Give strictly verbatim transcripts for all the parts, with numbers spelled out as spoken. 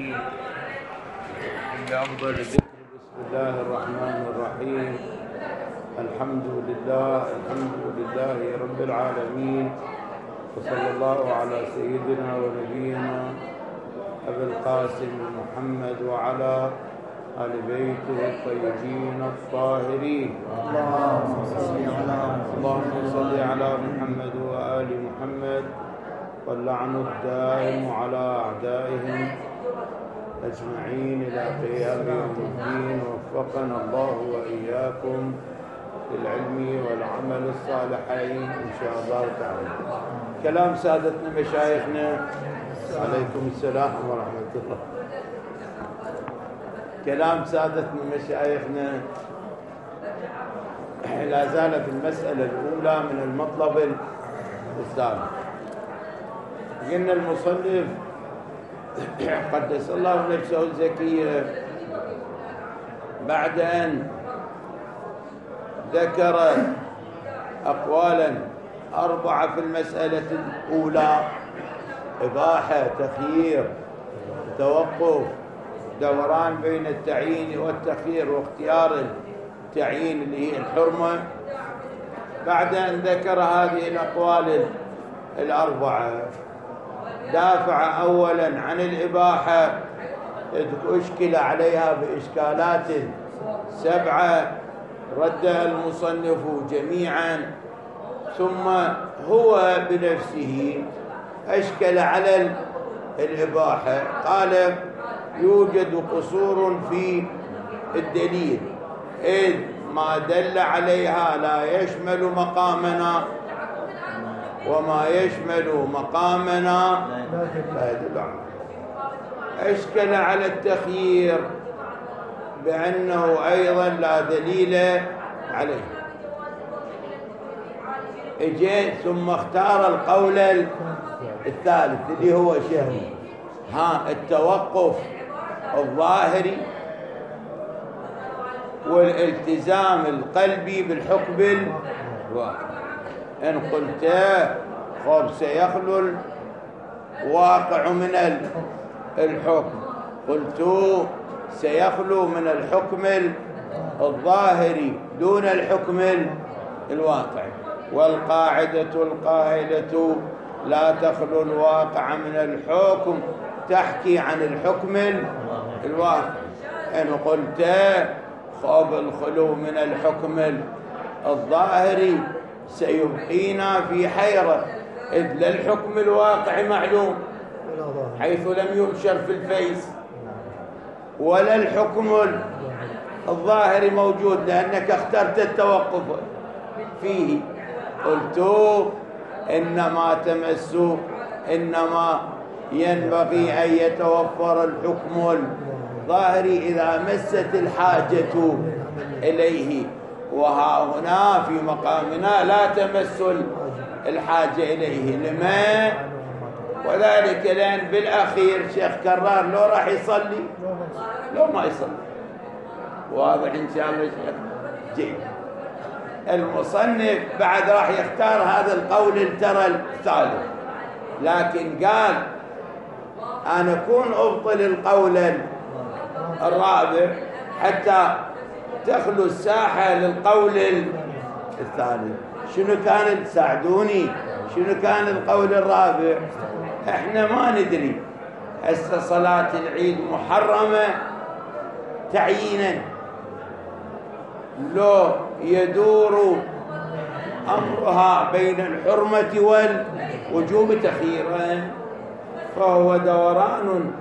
العالمين بأفضل ذكر بسم الله الرحمن الرحيم. الحمد لله الحمد لله رب العالمين، وصلى الله على سيدنا ونبينا أبي القاسم محمد وعلى آل بيته الطيبين الطاهرين. اللهم صل على محمد وآل محمد، واللعن الدائم على أعدائهم أجمعين إلى قيام يوم الدين. وفقنا الله وإياكم للعلم والعمل الصالحين إن شاء الله تعالى. كلام سادتنا مشايخنا عليكم السلام ورحمة الله. كلام سادتنا مشايخنا لا زالت المسألة الأولى من المطلب الثالث. قلنا المصنف قدس الله نفسه الزكية بعد أن ذكر أقوالا أربعة في المسألة الأولى: إباحة، تخيير، توقف، دوران بين التعيين والتخيير واختيار التعيين اللي هي الحرمة. بعد أن ذكر هذه الأقوال الأربعة دافع أولا عن الإباحة، أشكل عليها بإشكالات سبعة ردها المصنف جميعا، ثم هو بنفسه أشكل على الإباحة. قال: يوجد قصور في الدليل، إذ ما دل عليها لا يشمل مقامنا، وما يشمل مقامنا لا يدل عليه. أشكل على التخيير بأنه أيضا لا دليل عليه. اجى ثم اختار القول الثالث اللي هو شهر ها التوقف الظاهري والالتزام القلبي بالحكم الواقع. إن قلت خب سيخلو الواقع من الحكم، قلت سيخلو من الحكم الظاهري دون الحكم الواقع. والقاعدة القائلة لا تخلو الواقع من الحكم تحكي عن الحكم الواقع. إن قلت خب الخلو من الحكم الظاهري سيبقينا في حيرة، إذ لا الحكم الواقع معلوم حيث لم ينشر في الفيس، ولا الحكم الظاهري موجود لأنك اخترت التوقف فيه. قلت إنما تمس إنما ينبغي أن يتوفر الحكم الظاهري إذا مست الحاجة إليه، وها هنا في مقامنا لا تمس الحاجة إليه. لما؟ وذلك لأن بالأخير شيخ كرار لو راح يصلي لو ما يصلي. واضح إن شاء الله شيخ جيد. المصنف بعد راح يختار هذا القول الترى الثالث، لكن قال أنا أكون أبطل القول الرابع حتى تخلو الساحة للقول الثالث. شنو كان؟ ساعدوني، شنو كان القول الرابع؟ احنا ما ندري هسه صلاة العيد محرمة تعيينا، لو يدور أمرها بين الحرمة والوجوب تخييرا، فهو دوران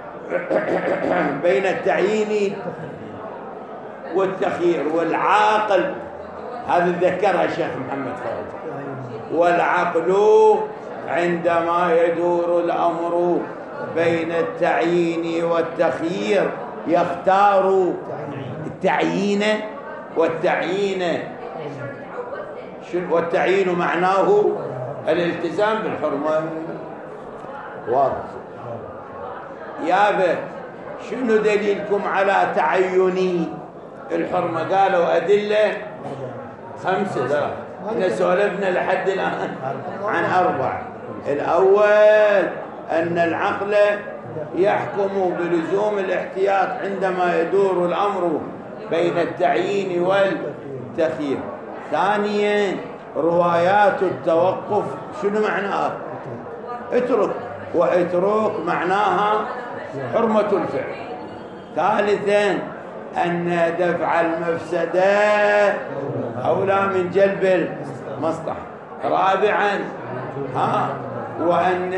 بين التعيين والتخيير. والعاقل هذا ذكرها الشيخ محمد فرج، والعقل عندما يدور الأمر بين التعيين والتخيير يختار التعيين. والتعيين والتعيين معناه الالتزام بالحرمة. واضح يابا؟ شنو دليلكم على تعيني الحرمة؟ قالوا أدلة خمسة. لا احنا سولفنا لحد الآن عن أربع. الأول أن العقل يحكم بلزوم الاحتياط عندما يدور الأمر بين التعيين والتخيير. ثانيا روايات التوقف شنو معناها؟ اترك، واترك معناها حرمة الفعل. ثالثا أن دفع المفسدة أولى من جلب المصلحة. رابعا ها وأن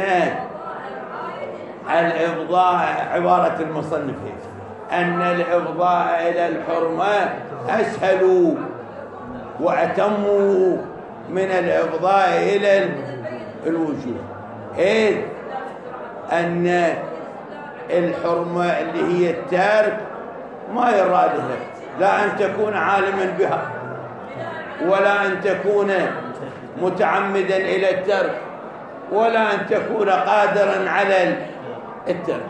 الإفضاء، عبارة المصنف أن الإفضاء إلى الحرمة أسهل وأتم من الإفضاء إلى الوجوب، إذ أن الحرمة اللي هي الترك ما يرادها لا أن تكون عالما بها ولا أن تكون متعمدا إلى الترك ولا أن تكون قادرا على الترك.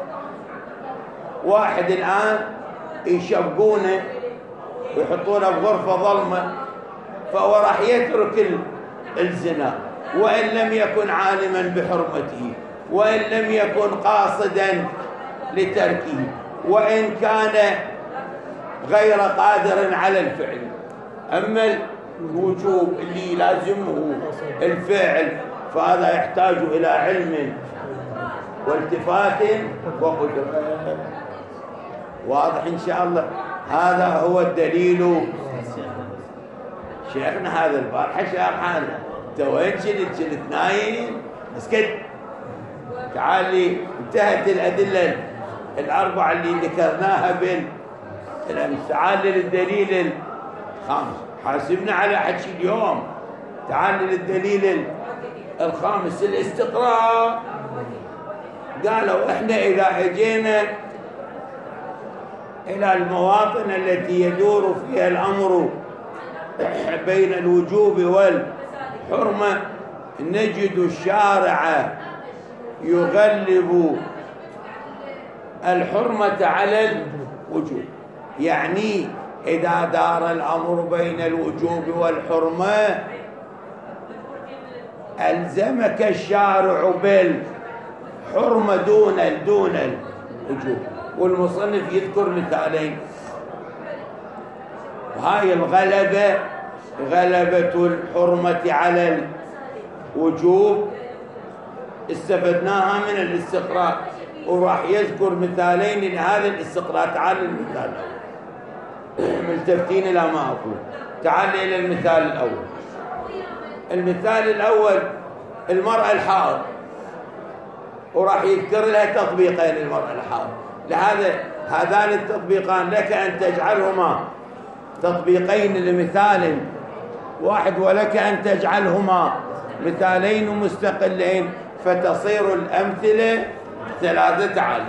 واحد الآن يشبقونه ويحطونه بغرفة ظلمة فهو راح يترك الزنا وإن لم يكن عالما بحرمته وإن لم يكن قاصدا لتركه وإن كان غير قادر على الفعل. أما الوجوب اللي لازمه الفعل فهذا يحتاج إلى علم والتفات وقدرة. واضح إن شاء الله؟ هذا هو الدليل. شيخنا هذا البارحة شارحانا، انت وين شلت؟ شلت نايم؟ اسكت. تعال لي، انتهت الأدلة الأربعة اللي ذكرناها بالأمس. تعال لي للدليل الخامس. حاسبنا على حكي اليوم. تعال لي للدليل الخامس، الاستقراء. قالوا احنا إذا اجينا إلى المواطن التي يدور فيها الأمر بين الوجوب والحرمة نجد الشارع يغلب الحرمة على الوجوب. يعني إذا دار الأمر بين الوجوب والحرمة ألزمك الشارع بالحرمة دون دون الوجوب. والمصنف يذكر مثالين. وهاي الغلبة غلبة الحرمة على الوجوب استفدناها من الاستقراء، وراح يذكر مثالين لهذا الاستقراء. تعال المثال، ملتفتين إلى ما أقول. تعال إلى المثال الأول. المثال الأول المرأة الحائض، وراح يذكر لها تطبيقين للمرأة الحائض. لهذا هذان التطبيقان لك أن تجعلهما تطبيقين لمثال واحد، ولك أن تجعلهما مثالين مستقلين فتصير الأمثلة ثلاثة عالم.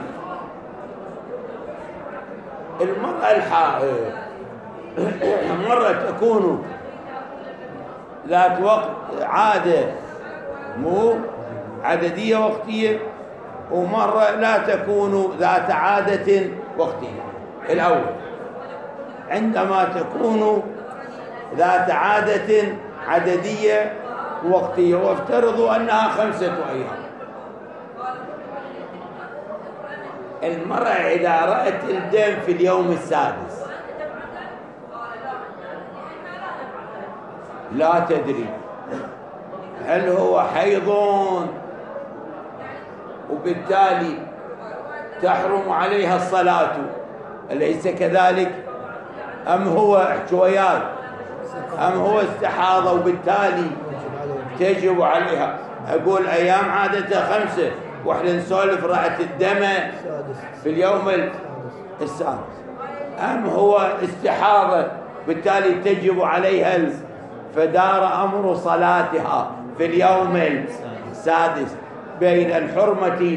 المرأة الحائض مرة تكون ذات وقت عادة مو عددية وقتية، ومرة لا تكون ذات عادة وقتية. الأول عندما تكون ذات عادة عددية وقتية، وافترضوا أنها خمسة أيام. المرأة إذا رأت الدم في اليوم السادس لا تدري هل هو حيض وبالتالي تحرم عليها الصلاة، أليس كذلك؟ أم هو احتويات، أم هو استحاضة وبالتالي تجب عليها. أقول أيام عادتها خمسة، وإحنا نسولف رأت الدم في اليوم السادس. أم هو استحاضة بالتالي تجب عليها، فدار أمر صلاتها في اليوم السادس بين الحرمة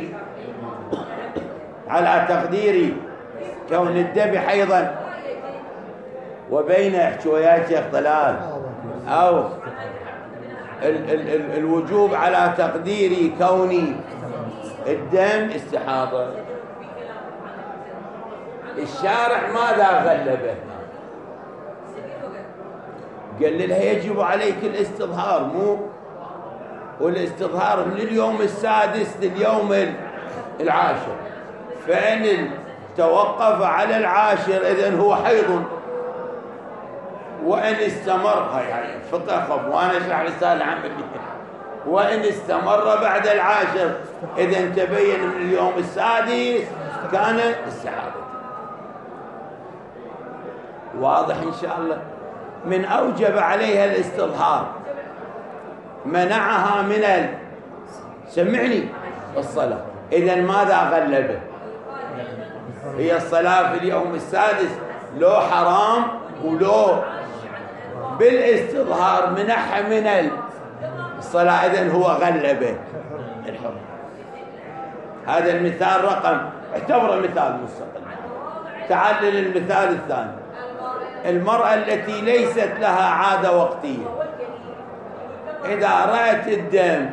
على تقدير كون الدم حيضا وبين احتويات اختلال، أو ال ال ال الوجوب على تقدير كون الدم استحاضة. الشارع ماذا غلبه؟ قال لها يجب عليك الاستظهار، مو والاستظهار من اليوم السادس لليوم العاشر، فإن توقف على العاشر إذن هو حيض، وإن استمر يعني فقه خب وأنا أشرح رسالة عملية، وإن استمر بعد العاشر إذن تبين من اليوم السادس كان استحاضة. واضح إن شاء الله؟ من أوجب عليها الاستظهار منعها من ال... سمعني الصلاة. إذن ماذا غلبه؟ هي الصلاة في اليوم السادس لو حرام ولو بالاستظهار منعها من الصلاة، إذن هو غلبه الحرم. هذا المثال رقم، اعتبره مثال مستقل. تعال للمثال الثاني، المرأة التي ليست لها عادة وقتية إذا رأت الدم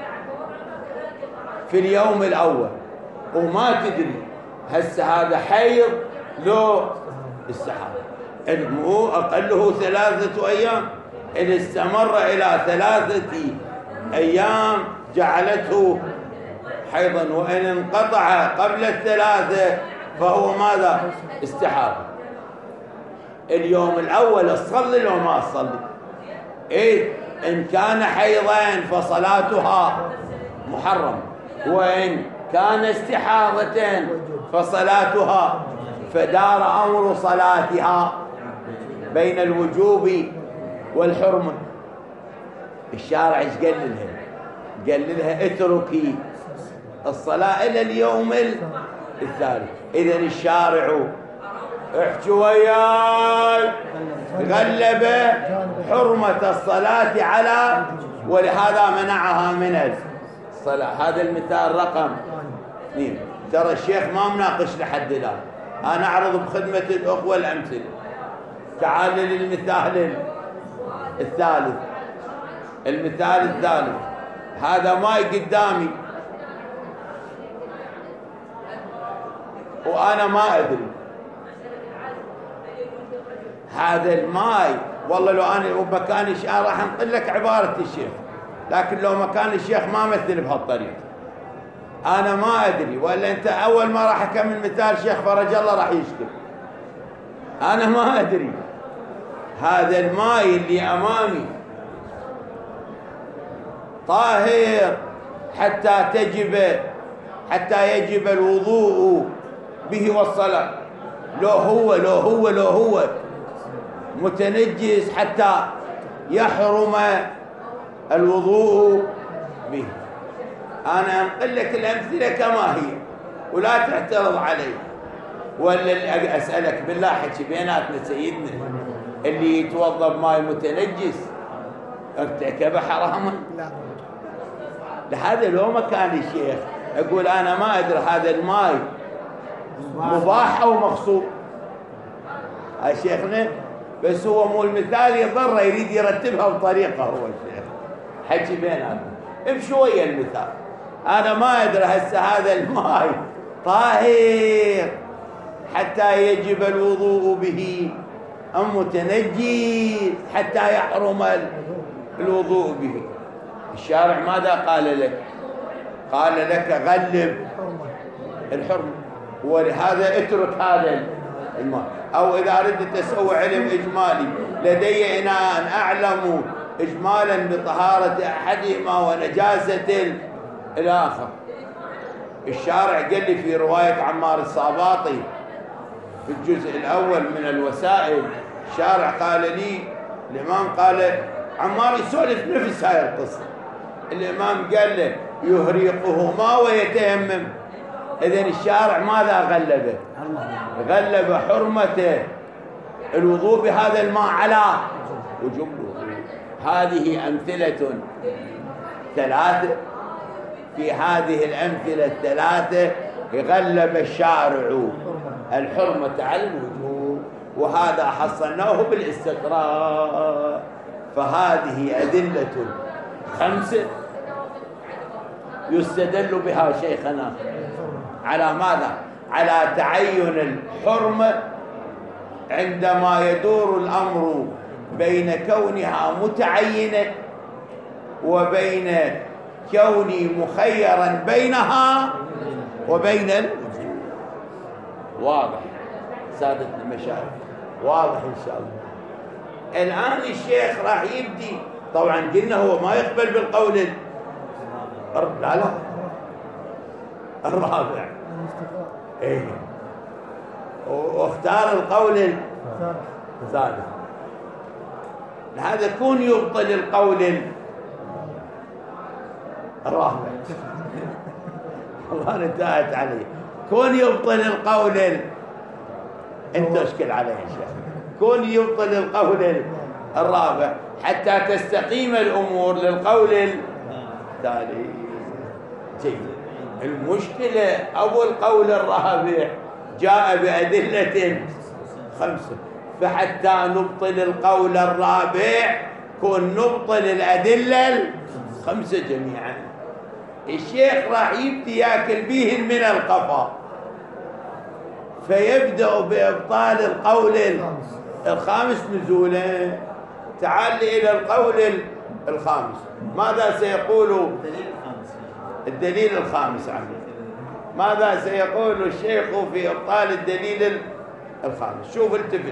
في اليوم الأول وما تدري هسه هذا حيض لو استحاضة، هو أقله ثلاثة أيام، إن استمر إلى ثلاثة أيام جعلته حيضا، وإن انقطع قبل الثلاثة فهو ماذا؟ استحاضة. اليوم الأول تصلي لو ما تصلي؟ إيه؟ إن كان حيضا فصلاتها محرم، وإن كان استحاضة فصلاتها، فدار أمر صلاتها بين الوجوب والحرمة. الشارع ايش قال لها؟ قال لها اتركي الصلاة إلى اليوم الثالث. إذن الشارع احكوا وياي غلب حرمة الصلاة على، ولهذا منعها من الصلاة. هذا المثال رقم اثنين. ترى الشيخ ما مناقش لحد الآن، أنا أعرض بخدمة الأخوة الأمثلة. تعال للمثال الثالث. المثال الثالث هذا ماي قدامي وأنا ما أدري هذا الماي، والله لو أنا ومكان الشيخ راح أنقل لك عبارة الشيخ، لكن لو مكان الشيخ ما مثل بهالطريقة. أنا ما أدري، ولا أنت أول ما راح أكمل مثال شيخ فرج الله راح يشكل. أنا ما أدري هذا الماي اللي أمامي طاهر حتى تجب حتى يجب الوضوء به والصلاة، لو هو لو هو لو هو متنجس حتى يحرم الوضوء به. أنا أنقل لك الأمثلة كما هي ولا تعترض علي. ولا أسألك بالله حكي بيناتنا سيدنا، اللي يتوضا بماء متنجس ارتكب حراما؟ لا. لهذا لو ما كان الشيخ أقول أنا ما أدري هذا الماء مباح أو مغصوب. هاي شيخنا بس هو مو المثال يضر، يريد يرتبها بطريقة هو الشيخ حكي بيناتنا بشوية المثال. أنا ما أدري هسه هذا الماء طاهر حتى يجب الوضوء به أم متنجس حتى يحرم الوضوء به. الشارع ماذا قال لك؟ قال لك غلب الحرمة، ولهذا اترك هذا الماء. أو إذا ردت أسوي علم إجمالي لدي أنا أن أعلم إجمالا بطهارة أحدهما ونجاسة الآخر. الشارع قال لي في رواية عمار الصاباطي في الجزء الأول من الوسائل، الشارع قال لي الإمام قال عمار يسولف نفس هاي القصة، الإمام قال له يهريقهما ويتيمم. إذن الشارع ماذا غلبه؟ غلب حرمة الوضوء بهذا الماء على وجوب الوضوء. هذه أمثلة ثلاثة، في هذه الأمثلة الثلاثة غلب الشارع الحرمة على الوجوب، وهذا حصلناه بالاستقراء. فهذه أدلة خمسة يستدل بها شيخنا على ماذا؟ على تعين الحرمة عندما يدور الأمر بين كونها متعينة وبين كوني مخيرا بينها وبين ال... واضح سادة المشايخ، واضح إن شاء الله. الآن الشيخ راح يبدي، طبعا قلنا هو ما يقبل بالقول ال... لا لا الرابع، ايه، واختار القول الثالث. هذا كون يبطل القول الرابع والله انتهت عليه. كون يبطل القول ال... انت اشكل عليه يا شيخ. كون يبطل القول الرابع حتى تستقيم الامور للقول التالي. جيد. المشكله ابو القول الرابع جاء بادله خمسه، فحتى نبطل القول الرابع كون نبطل الادله الخمسه جميعا. الشيخ راح يبدي ياكل بيهن من القفا، فيبدأ بإبطال القول الخامس نزولا. تعال إلى القول الخامس، ماذا سيقول الدليل الخامس عنه؟ ماذا سيقول الشيخ في إبطال الدليل الخامس؟ شوف التفت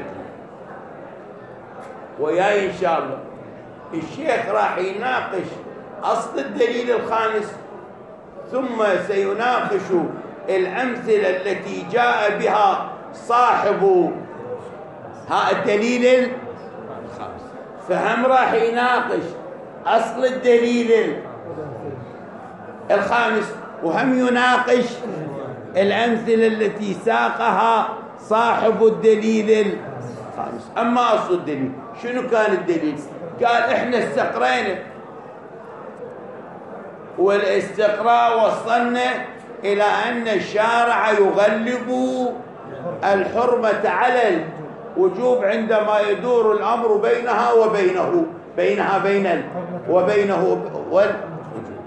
وياي إن شاء الله. الشيخ راح يناقش أصل الدليل الخامس، ثم سيناقش الأمثلة التي جاء بها صاحب ها الدليل الخامس. فهم راح يناقش أصل الدليل الخامس، وهم يناقش الأمثلة التي ساقها صاحب الدليل الخامس. أما أصل الدليل شنو كان الدليل؟ قال إحنا استقرينا، والاستقراء وصلنا إلى أن الشارع يغلب الحرمة على الوجوب عندما يدور الأمر بينها وبينه بينها بين وبينه والوجوب.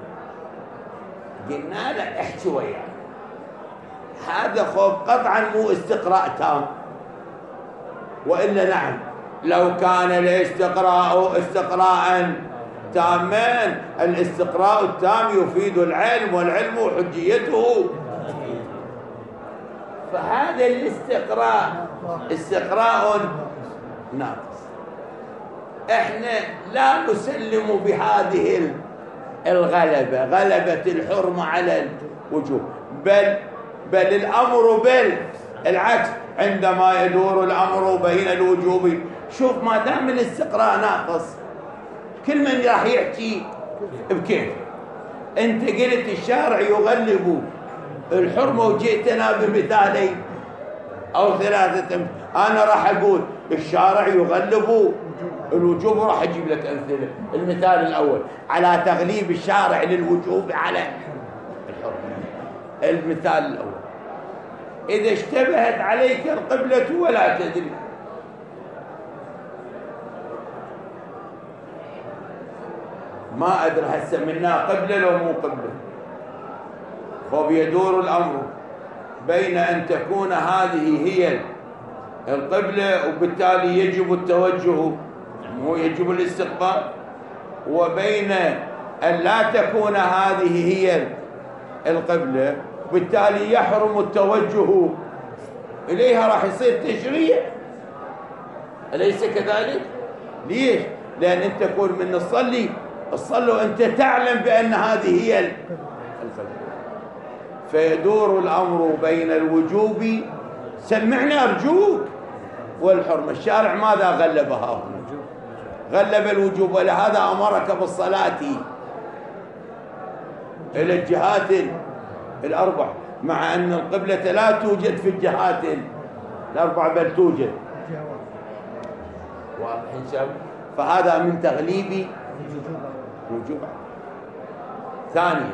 قلنا له احكي وياه، هذا خوف قطعا مو استقراء تام، وإلا نعم لو كان الاستقراء استقراء تاما، الاستقراء التام يفيد العلم، والعلم حجيته. فهذا الاستقراء استقراء ناقص. احنا لا نسلم بهذه الغلبة، غلبة الحرمة على الوجوب، بل بل الأمر بالعكس عندما يدور الأمر بين الوجوب. شوف ما دام الاستقراء ناقص كل من راح يحكي بكيف. انت قلت الشارع يغلب الحرمة وجئتنا بمثالين او ثلاثة، انا راح اقول الشارع يغلب الوجوب وراح اجيب لك امثله. المثال الاول على تغليب الشارع للوجوب على الحرمة. المثال الاول: اذا اشتبهت عليك القبلة ولا تدري، ما أدري هسه منها قبلة لو مو قبلة، فبيدور الأمر بين أن تكون هذه هي القبلة وبالتالي يجب التوجه، مو يجب الاستقبال، وبين أن لا تكون هذه هي القبلة وبالتالي يحرم التوجه إليها. راح يصير تشريع، أليس كذلك؟ ليش؟ لأن أنت تكون من تصلي الصلاة وأنت تعلم بأن هذه هي القبلة، فيدور الأمر بين الوجوب، سمعنا أرجوك، والحرمة. الشارع ماذا غلبها هنا؟ غلب الوجوب، ولهذا أمرك بالصلاة إلى الجهات الأربع، مع أن القبلة لا توجد في الجهات الأربع بل توجد. فهذا من تغليب وجوب. ثانيا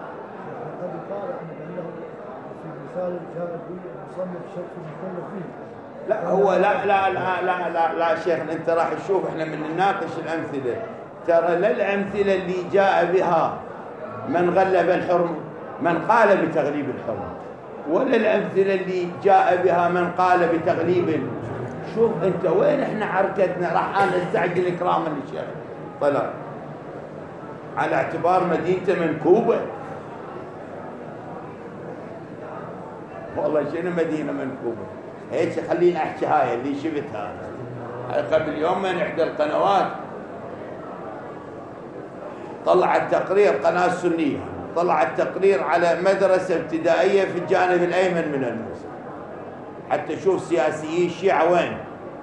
لا هو لا لا لا لا لا, لا شيخ، انت راح تشوف احنا من نناقش الامثله، ترى لا الامثله اللي جاء بها من غلب الحرمه من قال بتغليب الحرمه، ولا الامثله اللي جاء بها من قال بتغليب. شوف انت وين احنا عركتنا، راح انا استعجل اكراما للشيخ. طلع على اعتبار مدينته منكوبة. والله شنو مدينة منكوبة؟ هيك خليني أحكي هاي اللي شفتها. هاي قبل يومين إحدى القنوات طلعت تقرير، قناة سنية طلعت تقرير على مدرسة ابتدائية في الجانب الأيمن من الموصل، حتى شوف سياسيين الشيعة وين.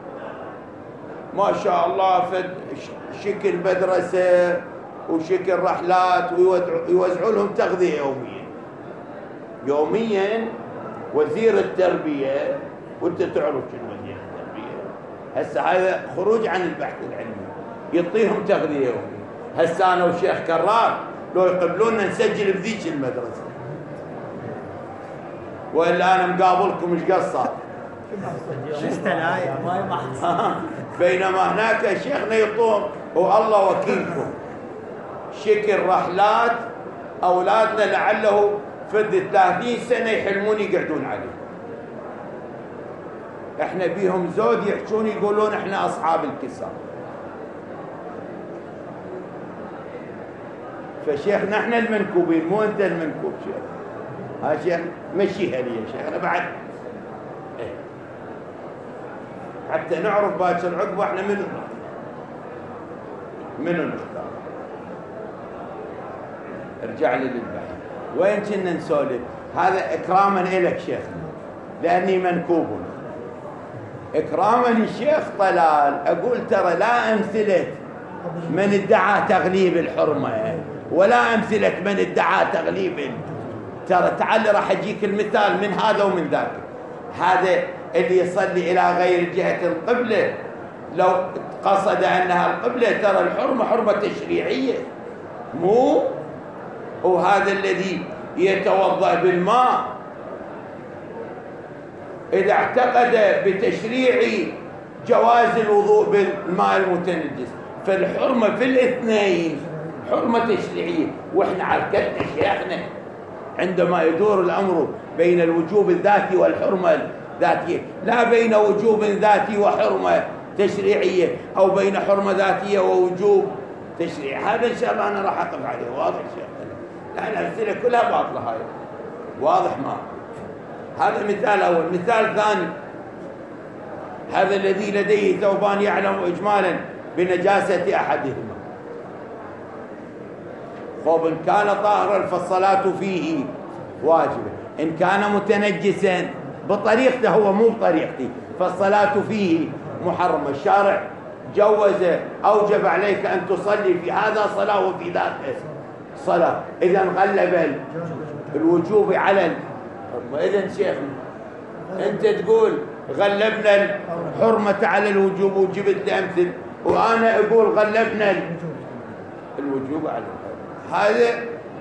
ما شاء الله فد شكل مدرسة وشكل رحلات، ويوزعوا لهم تغذية يوميا يوميا. وزير التربية، وانت تعرف شنو وزير التربية، هسه هذا خروج عن البحث العلمي، يعطيهم تغذية يوميا. هسه انا وشيخ كرار لو يقبلونا نسجل بذيك المدرسة، والا انا مقابلكم ايش قصة بينما هناك شيخنا يطوم والله وكيلكم شكل رحلات اولادنا لعله فد ثلاثين سنة يحلمون يقعدون عليه. احنا بيهم زود يحجون يقولون احنا اصحاب الكسار. فشيخنا احنا المنكوبين مو انت المنكوب شيخ. ها شيخ مشيها لي يا شيخ انا بعد ايه. حتى نعرف باكر عقبه احنا منو منو نختار. ارجع لي للبحث وين كنا نسولف. هذا اكراما لك شيخنا لاني منكوب. اكراما للشيخ طلال اقول ترى لا امثله من ادعى تغليب الحرمه ولا امثله من ادعى تغليب. ترى تعال راح اجيك المثال من هذا ومن ذاك. هذا اللي يصلي الى غير جهه القبله لو قصد انها القبله ترى الحرمه حرمه تشريعيه مو. وهذا الذي يتوضا بالماء اذا اعتقد بتشريع جواز الوضوء بالماء المتنجس فالحرمه في الاثنين حرمه تشريعيه. واحنا على كده شيخنا عندما يدور الامر بين الوجوب الذاتي والحرمه الذاتيه لا بين وجوب ذاتي وحرمه تشريعيه او بين حرمه ذاتيه ووجوب تشريعي. هذا ان شاء الله انا راح اقف عليه واضح شيخنا. لا الامثله كلها باطله هاي واضح. ما هذا مثال اول. مثال ثاني هذا الذي لديه ثوبان يعلم اجمالا بنجاسه احدهما. خب ان كان طاهرا فالصلاه فيه واجبه، ان كان متنجسا بطريقته هو مو بطريقتي فالصلاه فيه محرمه. الشارع جوز اوجب عليك ان تصلي في هذا صلاه وفي ذاك صلاه. اذا غلب الوجوب على الحرمه. اذا شيخنا انت تقول غلبنا الحرمه على الوجوب وجبت لي امثل، وانا اقول غلبنا الوجوب على الحرمه. هذا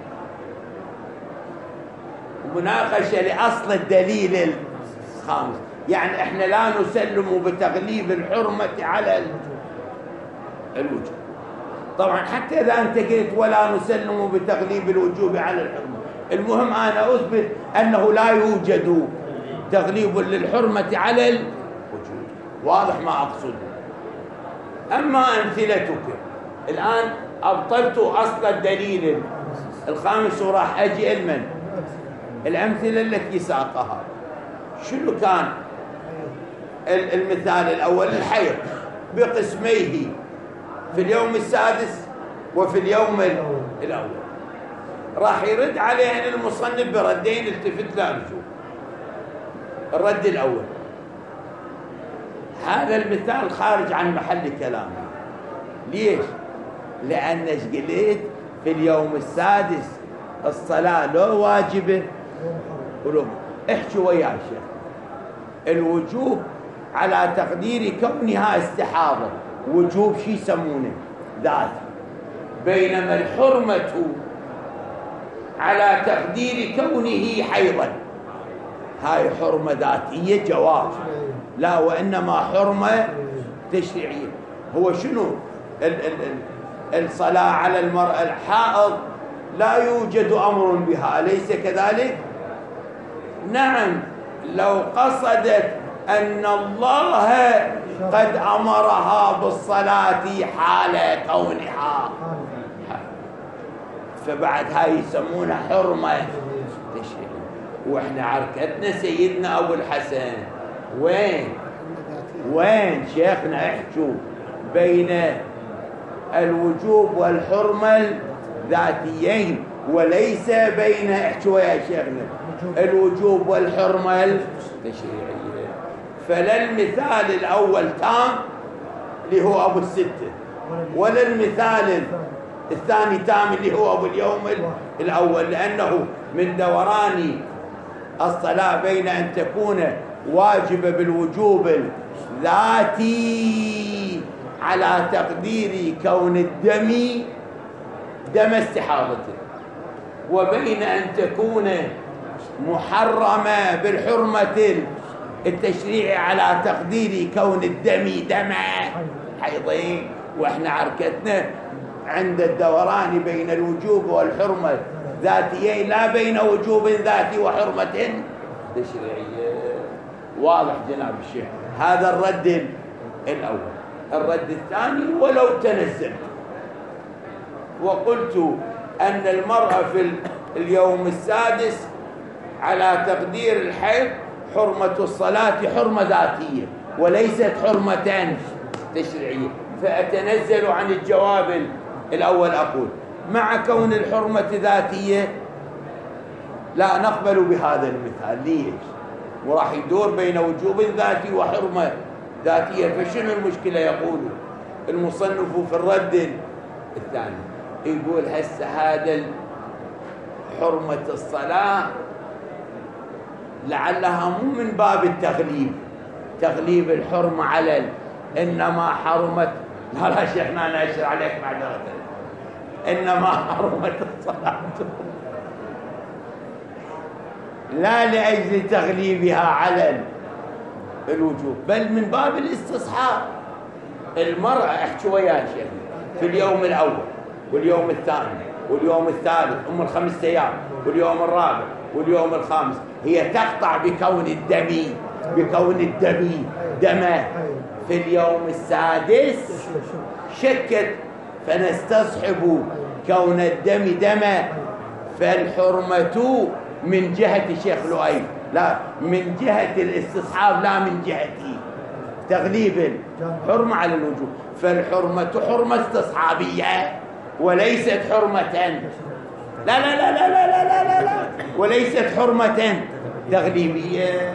مناقشه لاصل الدليل الخامس. يعني احنا لا نسلم بتغليب الحرمه على الوجوب. طبعا حتى اذا انت قلت ولا نسلم بتغليب الوجوب على الحرمه، المهم انا اثبت انه لا يوجد تغليب للحرمه على الوجوب. واضح ما اقصد. اما امثلتك الان ابطلت اصل الدليل الخامس وراح اجي المن الامثله التي ساقها. شنو كان المثال الاول؟ الحيض بقسميه في اليوم السادس وفي اليوم الاول. راح يرد عليه المصنف بردين التفت له نشوف. الرد الاول هذا المثال خارج عن محل كلامي. ليش؟ لان ايش قلت؟ في اليوم السادس الصلاه لو واجبه ولو احكي ويا شيخ. الوجوب على تقدير كونها استحاضه وجوب شي يسمونه ذات، بينما الحرمه على تقدير كونه حيضا هاي حرمه ذاتيه جواز، لا وانما حرمه تشريعيه. هو شنو ال ال ال الصلاه على المراه الحائض لا يوجد امر بها اليس كذلك؟ نعم لو قصدت ان الله قد امرها بالصلاه حال كونها. فبعد هاي يسمونها حرمة تشريعية. واحنا عركتنا سيدنا أبو الحسن وين وين شيخنا احكوا بين الوجوب والحرمة الذاتيين وليس بين احكوا يا شيخنا الوجوب والحرمة التشريعية. فلا المثال الأول تام اللي هو أبو الستة ولا المثال الثاني تام اللي هو أبو اليوم الأول، لأنه من دوران الصلاة بين أن تكون واجبة بالوجوب الذاتي على تقدير كون الدم دم استحاضة، وبين أن تكون محرمة بالحرمة التشريع على تقدير كون الدم دم حيضين. واحنا عركتنا عند الدوران بين الوجوب والحرمة ذاتيين لا بين وجوب ذاتي وحرمة تشريعية. واضح جناب الشيخ؟ هذا الرد الأول. الرد الثاني ولو تنزلت وقلت أن المرأة في اليوم السادس على تقدير الحيض حرمة الصلاة حرمة ذاتية وليست حرمة تشريعية، فأتنزل عن الجواب الأول أقول مع كون الحرمة ذاتية لا نقبل بهذا المثال. ليش؟ وراح يدور بين وجوب ذاتي وحرمة ذاتية. فشنو المشكلة؟ يقول المصنف في الرد الثاني يقول هسه هذا حرمة الصلاة لعلها مو من باب التغليب، تغليب الحرمة على ال... إنما حرمت لا لا شيخنا أنا أشر عليك معذرة إنما حرمت الصلاة لا لأجل تغليبها على الوجوب بل من باب الاستصحاب. المرأة احكي ويا شيخ في اليوم الأول واليوم الثاني واليوم الثالث أم الخمس أيام واليوم الرابع واليوم الخامس هي تقطع بكون الدم بكون الدم دمه. في اليوم السادس شكت فنستصحب كون الدم دمه. فالحرمة من جهة الشيخ لؤي لا من جهة الاستصحاب لا من جهة تغليب الحرمة على الوجوب. فالحرمة حرمة استصحابية وليست حرمة لا لا لا لا لا لا لا, لا, لا. وليست حرمة تغليبية.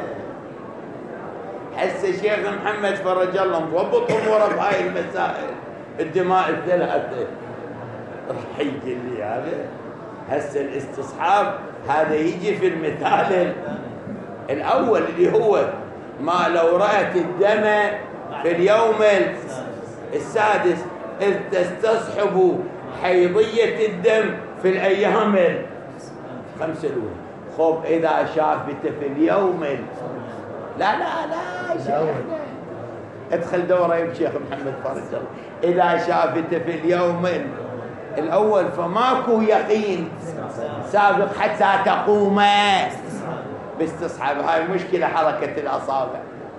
حس الشيخ محمد فرج الله مضبط اموره بهاي المسائل الدماء الثلاثة راح يجي لي هذا هسه الاستصحاب هذا يجي في المثال الأول اللي هو ما لو رأت الدم في اليوم السادس إذ تستصحب حيضية الدم في الأيام الخمسة الأولى. خب إذا شافت في اليوم لا لا لا شيخنا ادخل دورة يا شيخ محمد فرج الله. إذا شافت في اليوم الأول فماكو يقين سابق حتى تقوم باستصحاب. هاي مشكلة حركة الأصابع.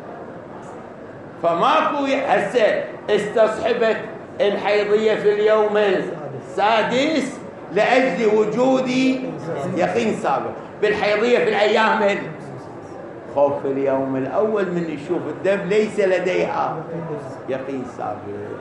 فماكو هسه استصحبت الحيضية في اليوم السادس لأجل وجود يقين سابق بالحيضية في الأيام خوف في اليوم الأول من يشوف الدم ليس لديها يقين سابق.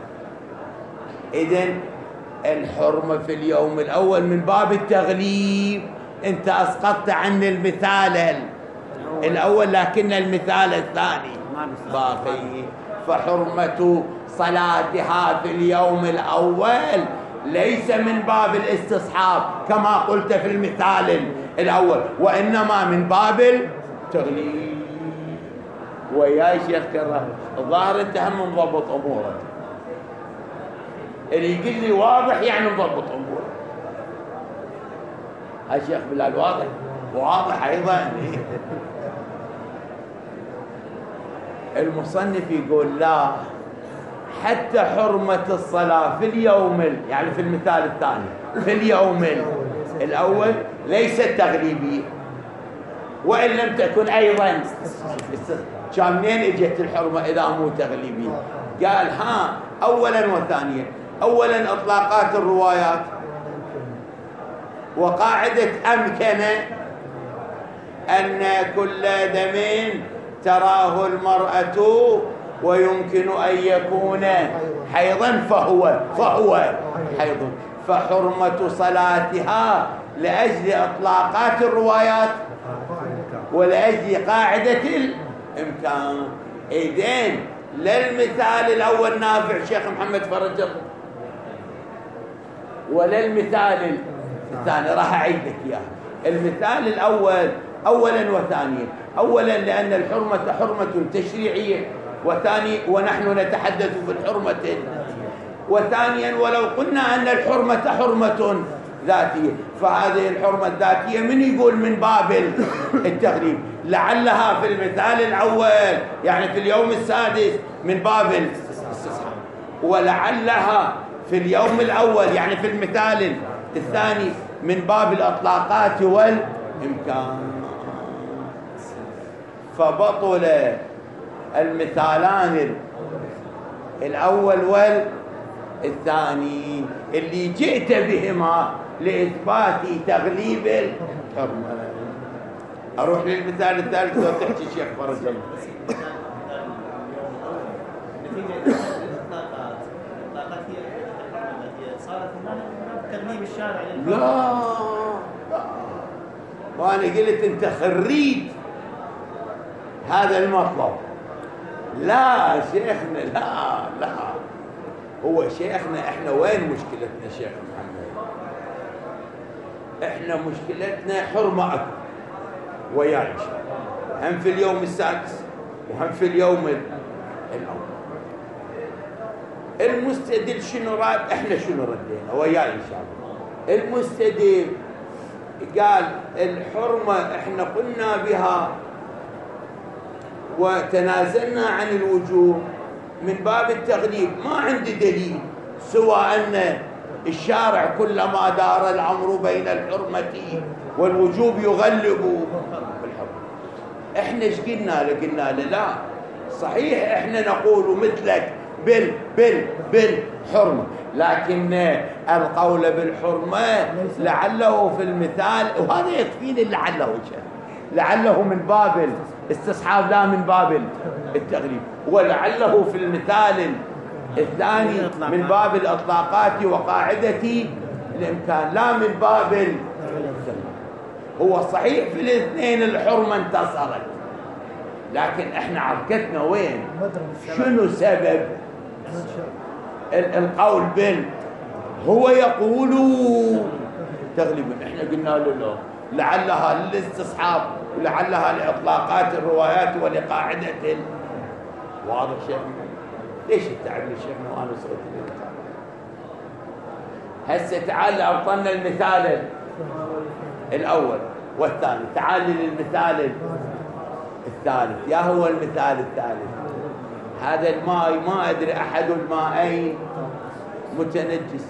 إذن الحرمة في اليوم الأول من باب التغليب. أنت أسقطت عن المثال الأول لكن المثال الثاني باقي. فحرمة صلاتها في اليوم الأول ليس من باب الاستصحاب كما قلت في المثال الأول وإنما من باب التغليب. ويا شيخ كرم الظاهر أنت هم مضبط أمورك. اللي يقول لي واضح يعني مضبط أمورك. ها شيخ بلال واضح واضح أيضا. المصنف يقول لا حتى حرمة الصلاة في اليوم يعني في المثال الثاني في اليوم الأول ليست تغليبية وإن لم تكن أيضا. كان منين اجت الحرمة إذا مو تغليبية؟ قال ها أولا وثانيا. أولا إطلاقات الروايات وقاعدة أمكن أن كل دم تراه المرأة ويمكن أن يكون حيضا فهو فهو حيض، فحرمة صلاتها لأجل إطلاقات الروايات ولأجل قاعدة الإمكان. إذن للمثال الأول نافع شيخ محمد فرج الله، وللمثال الثاني راح أعيد لك إياه. المثال الأول أولا وثانيا، أولا لأن الحرمة حرمة تشريعية، وثاني ونحن نتحدث في الحرمة، وثانيا ولو قلنا أن الحرمة حرمة ذاتية، فهذه الحرمة الذاتية من يقول من باب التغليب، لعلها في المثال الأول يعني في اليوم السادس من باب الاستصحاب، ولعلها في اليوم الأول يعني في المثال الثاني من باب الأطلاقات والإمكان. فبطل المثالان الأول والثاني اللي جئت بهما لإثبات تغليب الحرمة. أروح للمثال الثالث لو تحكي الشيخ فرج الله. نتيجة الإطلاقات الإطلاقات هي الحرمة التي صارت من تغليب الشارع لا لا، وأنا قلت أنت خريج هذا المطلب. لا شيخنا، لا لا، هو شيخنا احنا وين مشكلتنا شيخ محمد؟ احنا مشكلتنا حرمة أكبر ويا إن شاء الله، هم في اليوم السادس وهم في اليوم الأول. المستدل شنو راد؟ احنا شنو ردينا ويا إن شاء الله. المستدل قال الحرمة احنا قلنا بها وتنازلنا عن الوجوب من باب التغليب، ما عندي دليل سوى أن الشارع كلما دار الأمر بين الحرمة والوجوب يغلب بالحرمة. احنا ايش قلنا له؟ قلنا له لا صحيح احنا نقول مثلك بال بال بالحرمة، لكن القول بالحرمة لعله في المثال، وهذا يكفيني لعله شيء، لعله من باب الاستصحاب لا من باب التغليب، ولعله في المثال الثاني من باب الإطلاقات وقاعدة الإمكان لا من باب التغليب. هو صحيح في الاثنين الحرمة انتصرت، لكن احنا عركتنا وين؟ شنو سبب القول بال؟ هو يقول تغليبا، احنا قلنا له لا، لعلها للاستصحاب ولعلها لإطلاقات الروايات ولقاعدة ال... واضح شيخ؟ ليش التعب للشيخنا وانا صوتي؟ هسه تعال أبطلنا المثال الأول والثاني، تعال للمثال الثالث. يا هو المثال الثالث هذا الماء ما أدري أحد الماءين متنجس،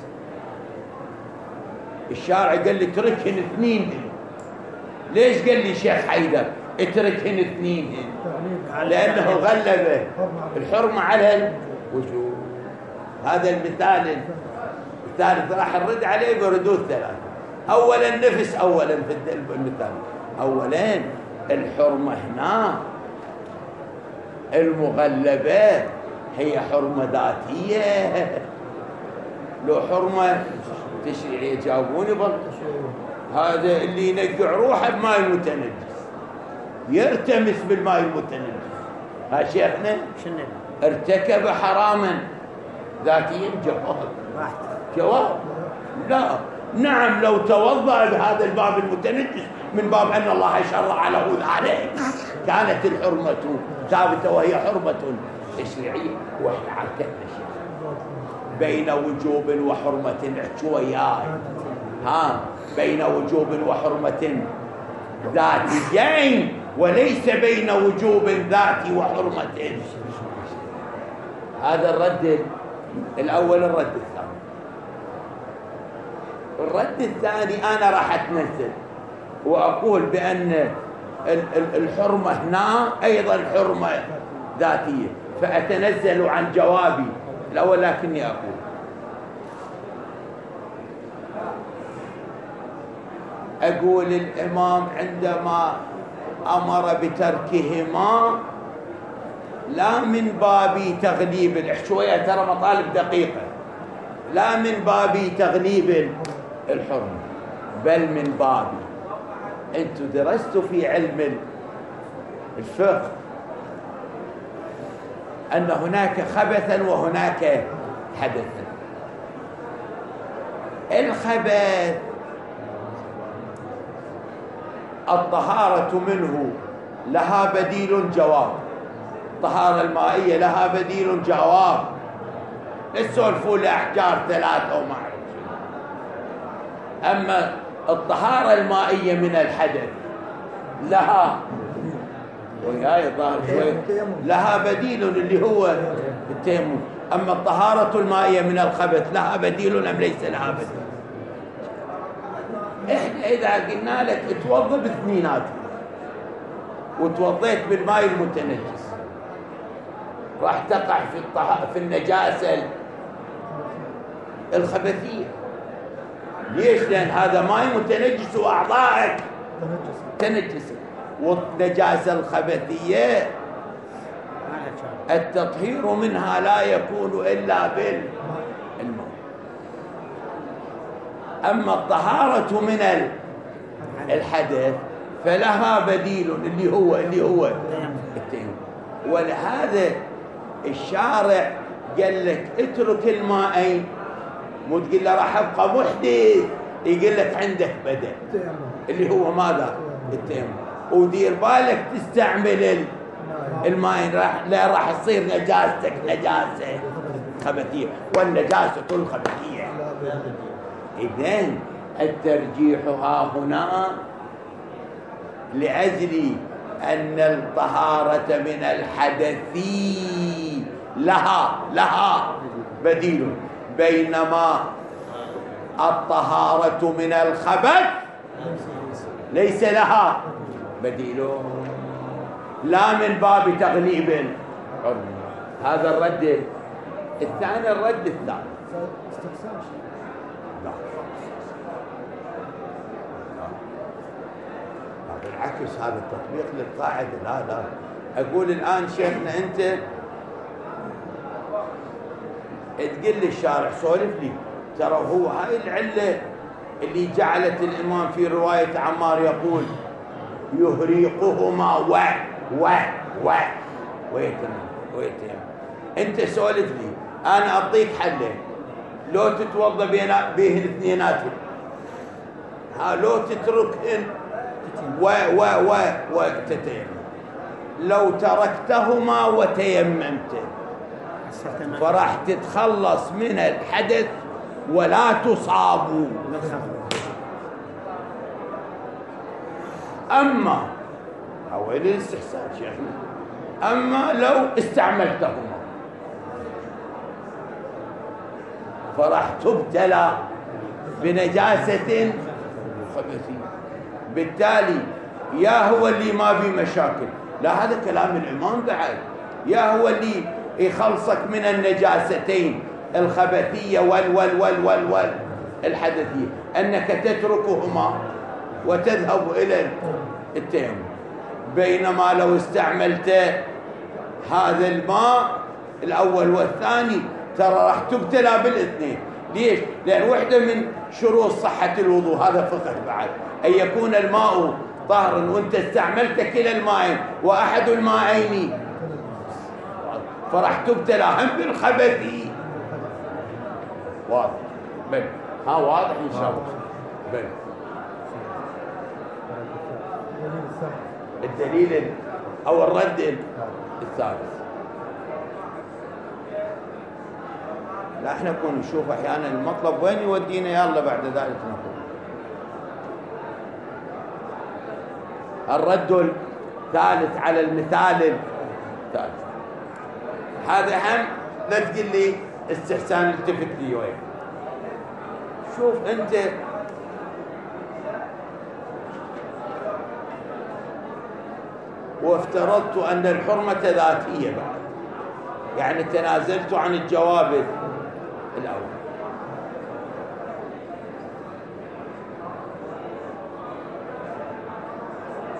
الشارع قال لي تركهن اثنين. ليش قال لي شيخ حيدر اتركهن اثنين؟ لأنه غلب الحرمة على الوجوب. هذا المثال الثالث راح نرد عليه بردود ثلاثة. أولا نفس أولا في المثال، أولا الحرمة هنا المغلبة هي حرمة ذاتية، لو حرمة تشريعية جاوبوني بل هذا اللي ينقع روحه بماء المتنجس يرتمس بالماء المتنجس، ها شيخنا ارتكب حراما ذاتيا. جواب جواب لا، نعم لو توضأ بهذا الباب المتنجس من باب أن الله شرع له ذلك كانت الحرمة ثابتة وهي حرمة تشريعية. وإحنا عركتنا شيخ بين وجوب وحرمة، احكوا وياي ها، بين وجوب وحرمة ذاتيين وليس بين وجوب ذاتي وحرمة. هذا الرد الأول. الرد الثاني، الرد الثاني أنا راح أتنزل وأقول بأن الحرمة هنا أيضا حرمة ذاتية، فأتنزل عن جوابي الأول، لكني أقول أقول الإمام عندما أمر بتركهما لا من باب تغليب، شوية ترى مطالب دقيقة، لا من باب تغليب الحرمة، بل من باب، أنتم درستوا في علم الفقه أن هناك خبثا وهناك حدثا. الخبث الطهارة منه لها بديل جواب، الطهارة المائية لها بديل جواب، نسولفوا لأحجار ثلاث أو ما أعرف. أما الطهارة المائية من الحدث لها وياي ظاهر شوي لها بديل اللي هو التيمم. أما الطهارة المائية من الخبث لها بديل أم ليس لها بديل؟ إحنا إذا قلنا لك اتوضى باثنينات وتوضيت بالماء المتنجس راح تقع في الطه... في النجاسة الخبثية. ليش؟ لأن هذا ماء متنجس وأعضائك تنجست، والنجاسة الخبثية التطهير منها لا يكون إلا بالماء. أما الطهارة من الحدث فلها بديل اللي هو اللي هو التيمم. ولهذا الشارع قال لك اترك الماءين، مو تقول له راح ابقى محدث، يقول لك عندك بدل اللي هو ماذا؟ التيمم. ودير بالك تستعمل الماء راح لا راح تصير نجاستك نجاسة خبثية، والنجاسة الخبثية. إذن الترجيح ها هنا لأجل أن الطهارة من الحدث لها لها بديل، بينما الطهارة من الخبث ليس لها بديل، لا من باب تغليب الحرمة. هذا الرد الثاني. الرد الثالث لا بالعكس، هذا التطبيق للقاعدة. لا لا أقول الآن شيخنا أنت تقول لي الشارع سولف لي، ترى هو هاي العلة اللي جعلت الإمام في رواية عمار يقول يهريقهما و و و ويتم ويتم. أنت سولف لي، أنا أعطيك حلين، لو تتوضى بين به الاثنينات، ها لو تتركهن و و و وتتيمم، لو تركتهما وتيممت فراح تتخلص من الحدث ولا تصاب. أما هو الاستحسان شيخنا، أما لو استعملتهما فراح تبتلى بنجاسة خبثية. بالتالي يا هو اللي ما بي مشاكل، لا هذا كلام الإمام بعد، يا هو اللي يخلصك من النجاستين الخبثية وال وال وال وال وال الحدثية، أنك تتركهما وتذهب إلى التيمم. بينما لو استعملت هذا الماء الأول والثاني ترى راح تبتلى بالاثنين. ليش؟ لأن واحدة من شروط صحة الوضوء، هذا فقه بعد، أن يكون الماء طاهرا، وانت استعملت كلا الماءين وأحد الماءين فراح تبتلى هم بالخبث. واضح؟ بل ها واضح إن شاء الله. بل الدليل أو الرد الثالث. لا احنا كنا نشوف احيانا المطلب وين يودينا، يلا بعد ذلك نقول. الرد الثالث على المثال الثالث هذا هم لا تقول لي استحسان، التفت لي وين. شوف انت وافترضت ان الحرمة ذاتية بعد، يعني تنازلت عن الجواب الأول.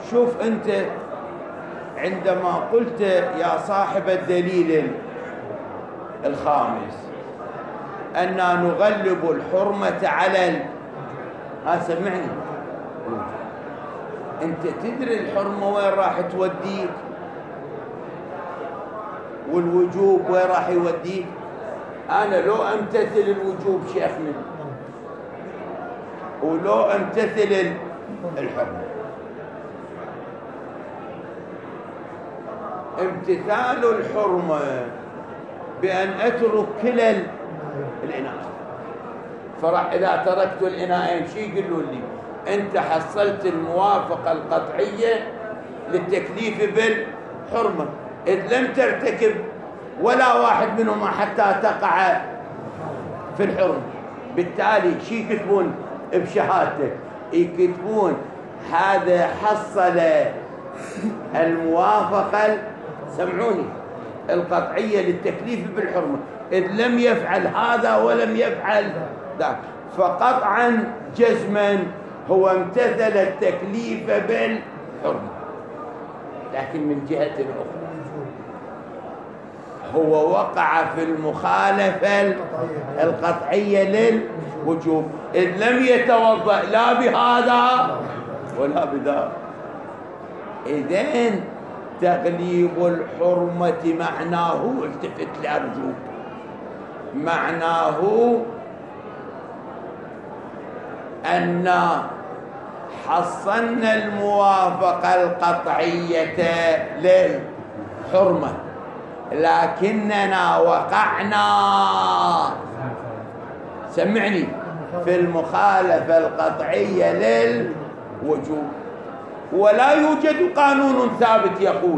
شوف أنت عندما قلت يا صاحب الدليل الخامس أننا نغلب الحرمة على ال... ها سمعني، أنت تدري الحرمة وين راح توديك والوجوب وين راح يوديك؟ أنا لو أمتثل الوجوب شيخنا ولو أمتثل الحرمة، امتثال الحرمة بأن أترك كلا الإناء، فراح إذا تركت الإناءين شي يقولوا لي؟ أنت حصلت الموافقة القطعية للتكليف بالحرمة، إذ لم ترتكب ولا واحد منهما حتى تقع في الحرمة. بالتالي شي يكتبون بشهادتك؟ يكتبون هذا حصل الموافقة، سمعوني، القطعية للتكليف بالحرمة، إذ لم يفعل هذا ولم يفعل ذاك، فقطعا جزما هو امتثل التكليف بالحرمة. لكن من جهة أخرى هو وقع في المخالفة القطعية للوجوب، إذ لم يتوضأ لا بهذا ولا بذاك. إذن تغليب الحرمة معناه، التفت لأرجوك، معناه أن حصلنا الموافقة القطعية للحرمة لكننا وقعنا، سمعني، في المخالفة القطعية للوجوب. ولا يوجد قانون ثابت يقول،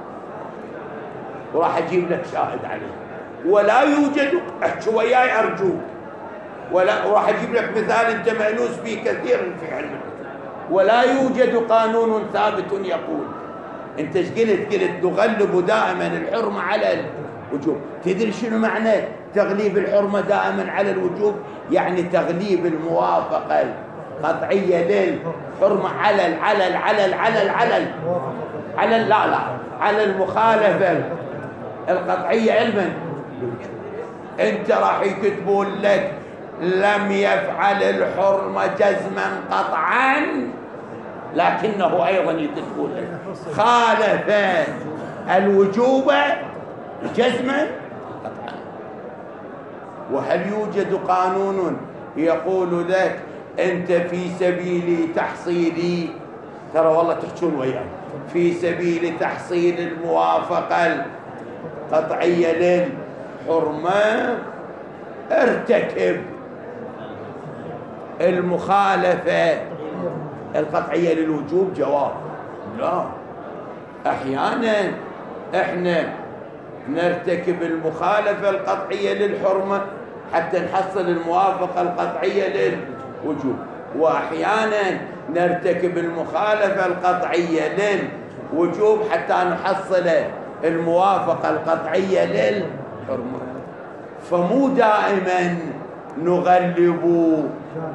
وراح أجيب لك شاهد عليه، ولا يوجد، احكي وياي أرجوك، ولا وراح أجيب لك مثال أنت مأنوس فيه كثير في علم، ولا يوجد قانون ثابت يقول. أنت ايش قلت؟ قلت نغلب دائما الحرمة على الوجوب. تدري شنو معنى تغليب الحرمة دائما على الوجوب؟ يعني تغليب الموافقة القطعية للحرمة على ال على ال على ال على ال على ال على ال لا لا على المخالفة القطعية علما. أنت راح يكتبون لك لم يفعل الحرمة جزما قطعا، لكنه أيضا يكتبون لك خالف الوجوب جزما قطعا. وهل يوجد قانون يقول لك أنت في سبيل تحصيل، ترى والله تحجون وياه، في سبيل تحصيل الموافقة القطعية للحرمة ارتكب المخالفة القطعية للوجوب؟ جواب لا. أحيانا احنا نرتكب المخالفة القطعية للحرمة حتى نحصل الموافقة القطعية للوجوب، وأحيانا نرتكب المخالفة القطعية للوجوب حتى نحصل الموافقة القطعية للحرمة. فمو دائما نغلب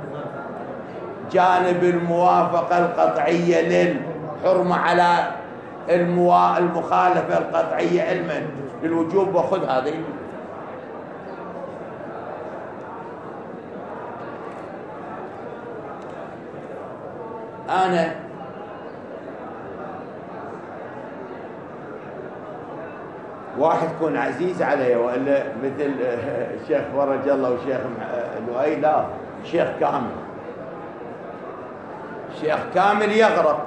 جانب الموافقة القطعية للحرمة على الموا... المخالفة القطعية علما للوجوب. وخذ هذه أنا واحد يكون عزيز علي، وإلا مثل الشيخ فرج الله وشيخ لؤي، لا، شيخ كامل، شيخ كامل يغرق.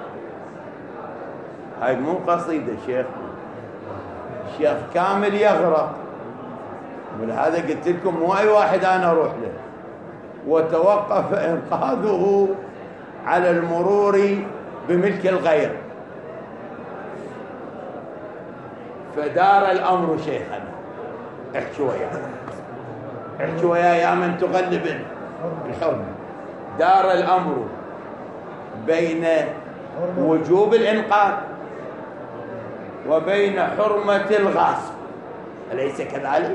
هاي مو قصيدة، شيخ شيخ كامل يغرق، ولهذا قلت لكم مو أي واحد أنا أروح له. وتوقف إنقاذه على المرور بملك الغير، فدار الأمر شيخنا. احكي وياي، احكي وياي يا من تغلب الحرمة. دار الأمر بين وجوب الإنقاذ وبين حرمة الغاصب، أليس كذلك؟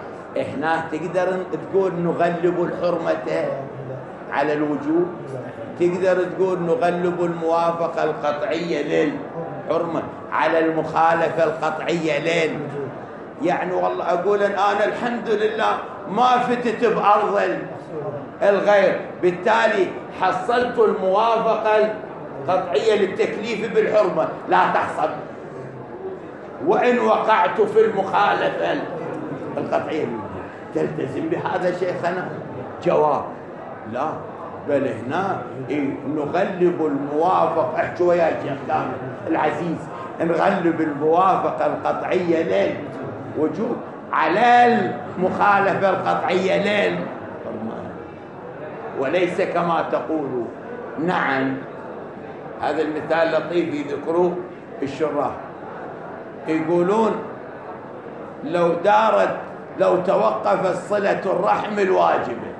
هنا تقدر تقول نغلب الحرمة على الوجوب؟ تقدر تقول نغلب الموافقة القطعية للحرمة على المخالفة القطعية لل يعني والله أقول أن أنا الحمد لله ما فتت بأرض الغير، بالتالي حصلت الموافقة القطعية للتكليف بالحرمة لا تحصل، وإن وقعت في المخالفة القطعية تلتزم بهذا شيخنا؟ جواب لا، بل هنا إيه نغلب الموافقة. احكي ويا شيخ كامل العزيز، نغلب الموافقة القطعية للوجود على المخالفة القطعية للحرمة، وليس كما تقولوا. نعم، هذا المثال لطيف يذكروه الشراح، يقولون لو دارت لو توقفت صلة الرحم الواجبة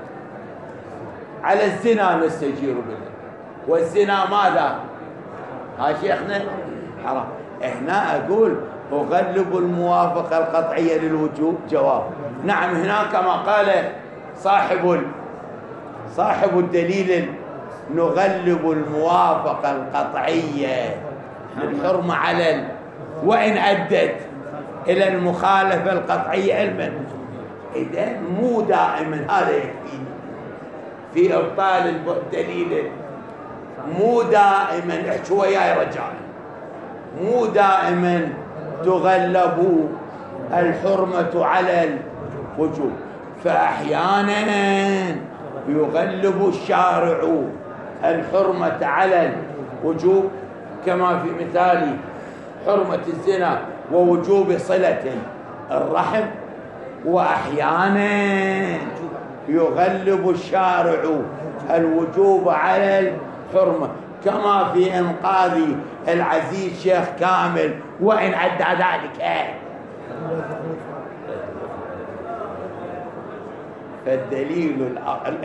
على الزنا نستجير به، والزنا ماذا؟ ها شيخنا حرام. هنا أقول أغلب الموافقة القطعية للوجوب. جواب نعم، هنا كما قال صاحب صاحب الدليل نغلب الموافقة القطعية للحرمة على ال... وإن أدت إلى المخالفة القطعية علما. إذن مو دائما هذا يكفيني في إبطال الدليل، مو دائما. احكي وياي رجاء، مو دائما تغلب الحرمة على الوجوب، فأحيانا يغلب الشارع الحرمة على الوجوب، كما في مثال حرمة الزنا ووجوب صلة الرحم. وأحيانا يغلب الشارع الوجوب على الحرمة، كما في إنقاذ العزيز شيخ كامل وإن أدى ذلك. فالدليل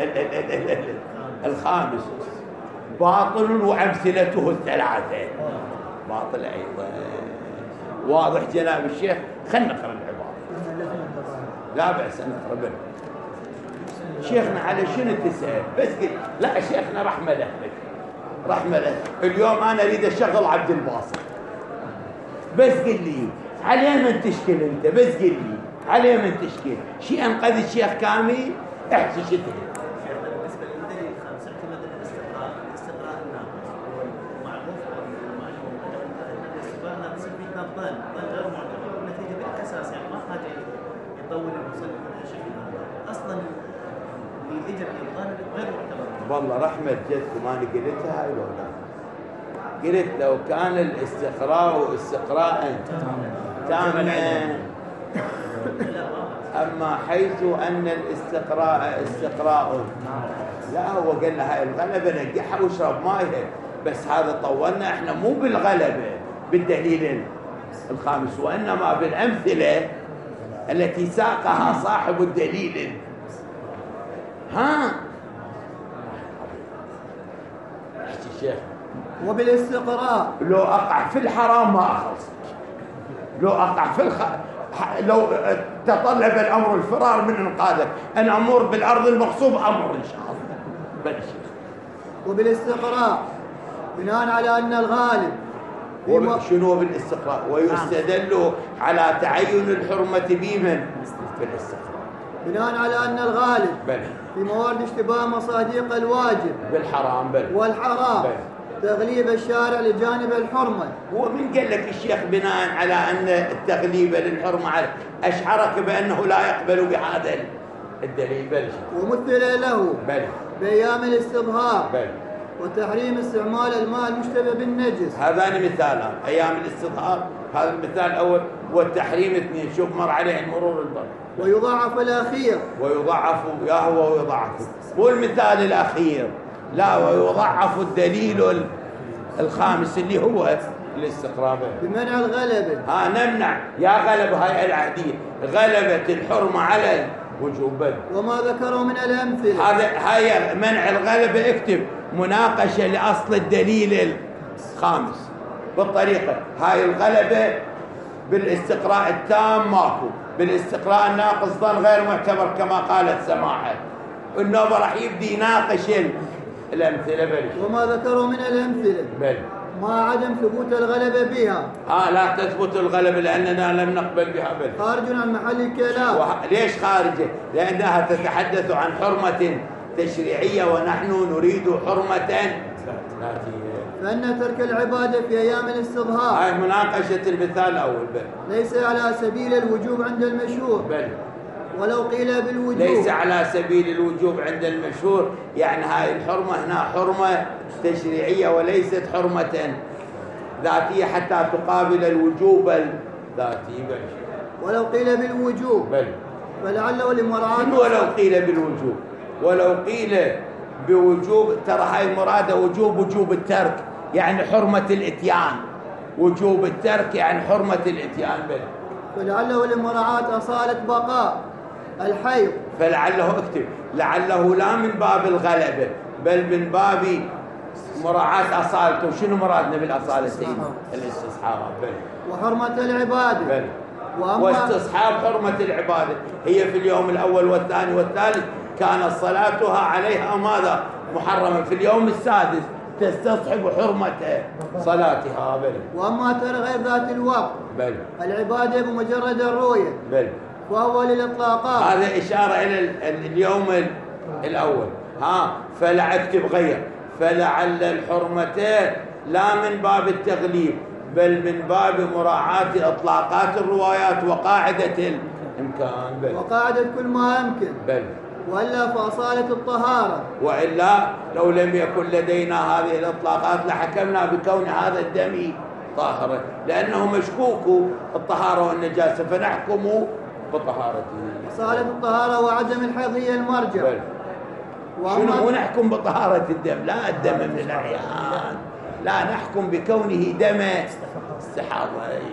الخامس باطل وأمثلته الثلاثة باطل أيضا. واضح جناب الشيخ؟ خلنا نقرأ العبارة، لا بأس نقرأ بنا. شيخنا على شنو تسأل؟ بس قل لا شيخنا رحمة له رحمة له. اليوم أنا أريد أشغل عبد الباسط، بس قل لي على من تشكل أنت، بس قل لي على من تشكل شيء أنقذ الشيخ كامل. احكي شو تقول. بالنسبه للدليل الخامس اعتمد الاستقراء الاستقراء الناقص والمعروف والمعلوم. الاستقراء الناقص فيه ظن ظن غير معتبر، والنتيجه بالاساس يعني ما حاجه يطول المصنف الشيخ اصلا اللي اجى بالظن غير معتبر. والله رحمة جدكم أنا قلتها هاي لو لا قلت لو كان الاستقراء استقراء تاما، أما حيث أن الاستقراء استقراء لا، هو قال لها هاي الغلبة نقحها واشرب مايها، بس هذا طولنا احنا مو بالغلبة بالدليل الخامس، وإنما بالأمثلة التي ساقها صاحب الدليل. ها احكي شيخ. وبالاستقراء لو أقع في الحرام ما أخلصك، لو أقع في الخ... لو تطلب الأمر الفرار من إنقاذك، أن أمر بالأرض المغصوب أمر إن شاء الله. بل شيخ. وبالاستقراء بناء على أن الغالب وب... شنو بالاستقراء؟ ويستدل على تعين الحرمة بمن؟ بالاستقراء بناء على أن الغالب بل في موارد اشتباه مصادق الواجب بالحرام بل والحرام بل. تغليب الشارع لجانب الحرمة. هو من قال لك الشيخ بناء على أن التغليب للحرمة على أشعرك بأنه لا يقبل بهذا الدليل؟ بل ومثل له بل بأيام الاستظهار بل وتحريم استعمال الماء المشتبه بالنجس. هذان مثالان، أيام الاستظهار هذا المثال الأول، والتحريم اثنين. شوف مر عليه المرور البر. ويضاعف الأخير ويضعف يا هو ويضعف، مو المثال الأخير لا، ويضعف الدليل الخامس اللي هو الاستقراء بمنع الغلبة. ها نمنع يا غلبة هاي العهدية، غلبة الحرمة على الوجوب. وما ذكروا من الأمثلة هذا هاي منع الغلبة. اكتب مناقشة لأصل الدليل الخامس بالطريقة هاي. الغلبة بالاستقراء التام ماكو، بالاستقراء الناقص ظن غير معتبر كما قالت سماحة. النوبة راح يبدي يناقش الأمثلة بل وما ذكروا من الأمثلة بل مع عدم ثبوت الغلبة بها. آه لا تثبت الغلبة لأننا لم نقبل بها بل خارج عن محل الكلام. وح... ليش خارجة؟ لأنها تتحدث عن حرمة تشريعية ونحن نريد حرمة ذاتية. فإن ترك العبادة في أيام الاستظهار هاي مناقشة المثال الأول بل ليس على سبيل الوجوب عند المشهور، بل ولو قيل بالوجوب ليس على سبيل الوجوب عند المشهور، يعني هاي الحرمة هنا حرمة تشريعية وليست حرمة ذاتية حتى تقابل الوجوب الذاتي بل ولو قيل بالوجوب بل فلعله لمراعاة. شنو ولو قيل بالوجوب؟ ولو قيل بوجوب ترى هاي المرادة وجوب وجوب الترك يعني حرمة الاتيان، وجوب الترك يعني حرمة الاتيان بل فلعله لمراعاة أصالة بقاء الحيض. فلعله اكتب لعله لا من باب الغلبة بل من باب مراعاة أصالته. شنو مرادنا بالأصالتين؟ الاستصحاب بل وحرمة العبادة بل وأما واستصحاب حرمة العبادة هي في اليوم الأول والثاني والثالث كانت صلاتها عليها ماذا؟ محرمة، في اليوم السادس تستصحب حرمة صلاتها بل وأما ترى غير ذات الوقت بل العبادة بمجرد الرؤية بل فهو للإطلاقات. هذا إشارة إلى ال- اليوم ال- الأول. ها فلا اكتب غير فلعل الحرمتين لا من باب التغليب بل من باب مراعاة إطلاقات الروايات وقاعدة الإمكان بل وقاعدة كل ما يمكن بل وإلا فأصالة الطهارة. وإلا لو لم يكن لدينا هذه الإطلاقات لحكمنا بكون هذا الدم طاهرا لأنه مشكوك الطهارة والنجاسة فنحكم بطهارته. أصالة الطهارة وعدم الحيض هي المرجع. بل شنو مو نحكم بطهارة الدم، لا الدم من الأعيان، لا نحكم بكونه دم استحاضة.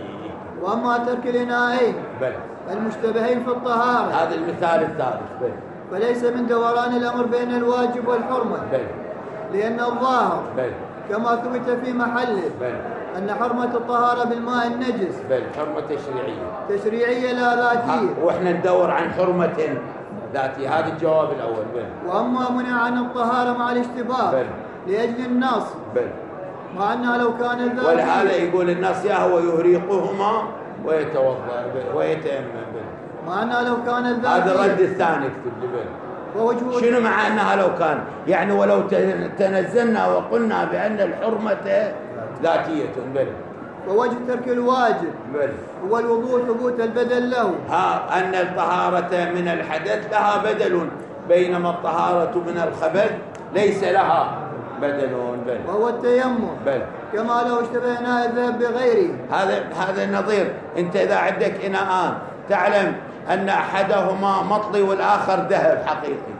وأما ترك الإناءين بل المشتبهين في الطهارة هذا المثال الثالث بل فليس من دوران الأمر بين الواجب والحرمة، بل لأن الظاهر بل كما ثبت في محله بل أن حرمة الطهارة بالماء النجس بل حرمة تشريعية تشريعية لا ذاتية. واحنا ندور عن حرمة ذاتية. هذا الجواب الأول بل وأما منع عن الطهارة مع الاشتباه بل لأجل النص بل مع أنها لو كان ذاتية ولهذا يقول النص يا هو يهريقهما ويتوضأ بل ويتيمم بل مع أنها لو كان ذاتية. هذا الرد الثاني اكتب لي بل ووجه شنو مع أنها لو كان يعني ولو تنزلنا وقلنا بأن الحرمة ذاتية بل ووجه ترك الواجب بل هو الوضوء ثبوت البدل له. ها أن الطهارة من الحدث لها بدل بينما الطهارة من الخبث ليس لها بدل بل وهو التيمم بل كما لو اشتبه إناء الذهب بغيره. هذا هذا النظير. أنت إذا عندك إناءان تعلم أن أحدهما مطلي والآخر ذهب حقيقي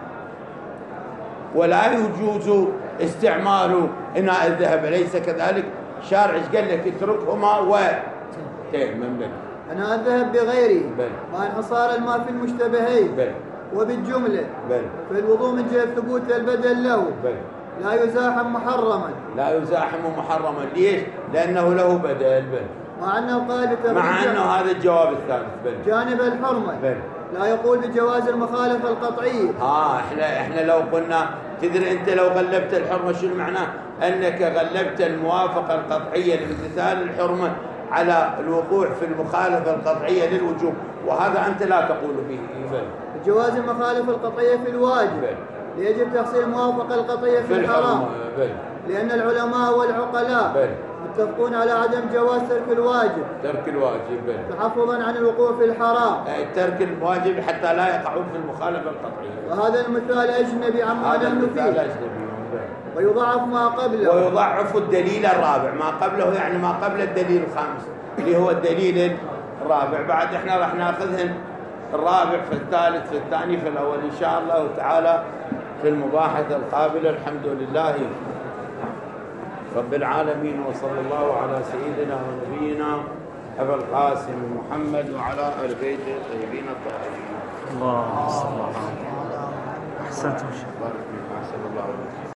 ولا يجوز استعمال إناء الذهب أليس كذلك؟ شارع ايش قال لك اتركهما وتيمم بل إناء الذهب بغيره بل مع انحصار الماء في المشتبهين بل وبالجملة بل فالوضوء من جهة ثبوت البدل له بل لا يزاحم محرما لا يزاحم محرما. ليش؟ لأنه له بدل بل مع أنه قال مع بترك أنه هذا الجواب الثالث بل جانب الحرمة بل لا يقول بجواز المخالفة القطعية. ها احنا احنا لو قلنا تدري انت لو غلبت الحرمه شنو معناه؟ انك غلبت الموافقه القطعيه لامتثال الحرمه على الوقوع في المخالفه القطعيه للوجوب وهذا انت لا تقول به بل جواز المخالفة القطعية في الواجب بل ليجب تحصيل الموافقة القطعية في, في الحرام الحرمه بل لأن العلماء والعقلاء بل متفقون على عدم جواز ترك الواجب ترك الواجب بل تحفظا عن الوقوع في الحرام. أي ترك الواجب حتى لا يقعون في المخالفه القطعيه. وهذا المثال أجنبي عما هذا نحن المثال فيه اجنبي بل ويضاعف ما قبله. ويضعف الدليل الرابع ما قبله يعني ما قبل الدليل الخامس اللي هو الدليل الرابع. بعد احنا راح ناخذهم الرابع في الثالث في الثاني في الأول إن شاء الله تعالى في المباحث القابلة. الحمد لله رب العالمين وصلى الله على سيدنا ونبينا أبا القاسم محمد وعلى آل بيته الطيبين الطاهرين. الله أحسنتم. بارك فيك. أحسن الله عليك.